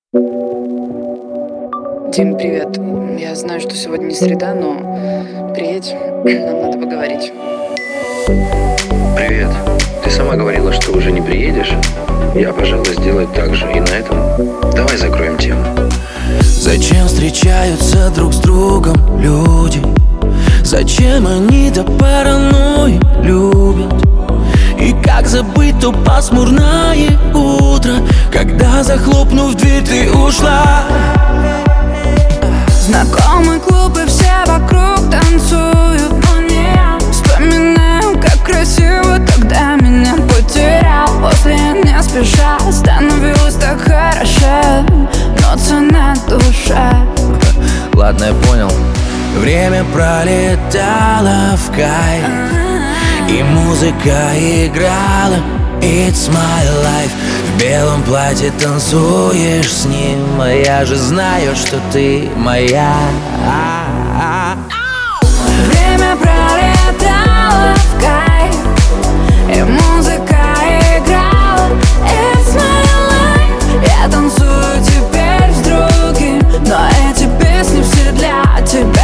Дим, привет. Я знаю, что сегодня не среда, но приедь, нам надо поговорить. Привет. Ты сама говорила, что уже не приедешь. Я, пожалуй, сделаю так же. И на этом давай закроем тему. Зачем встречаются друг с другом люди? Зачем они до паранойи любят? И как забыть то пасмурное утро, когда, захлопнув дверь, ты ушла? Знакомый клуб и все вокруг танцуют, но не я. Вспоминаю, как красиво тогда меня потерял. После не спеша становилось так хорошо, но цена душа. Ладно, я понял. Время пролетало в кайф, и музыка играла It's my life. В белом платье танцуешь с ним, а я же знаю, что ты моя. Время пролетало в кайф, и музыка играла It's my life. Я танцую теперь с другим, но эти песни все для тебя.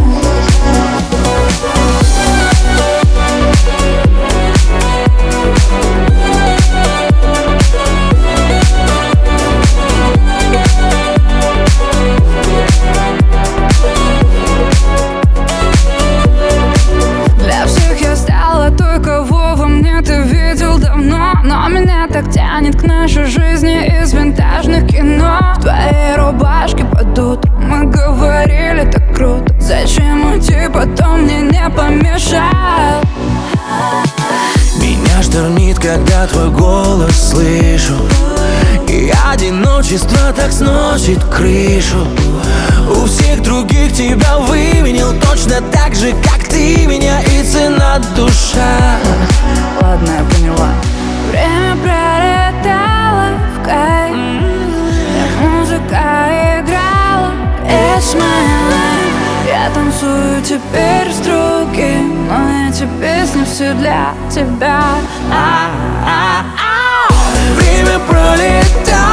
Ты видел давно, но меня так тянет к нашей жизни из винтажных кино. В твоей рубашке под утро мы говорили так круто. Зачем уйти, потом мне не помешал. Меня штормит, когда твой голос слышу, и одиночество так сносит крышу. У всех других тебя выменил точно так же, как ты меня, и цена душа. Ладно, я поняла. Время пролетало в кайф, музыка играла It's my life. Я танцую теперь с другим, но эти песни все для тебя. Время пролетало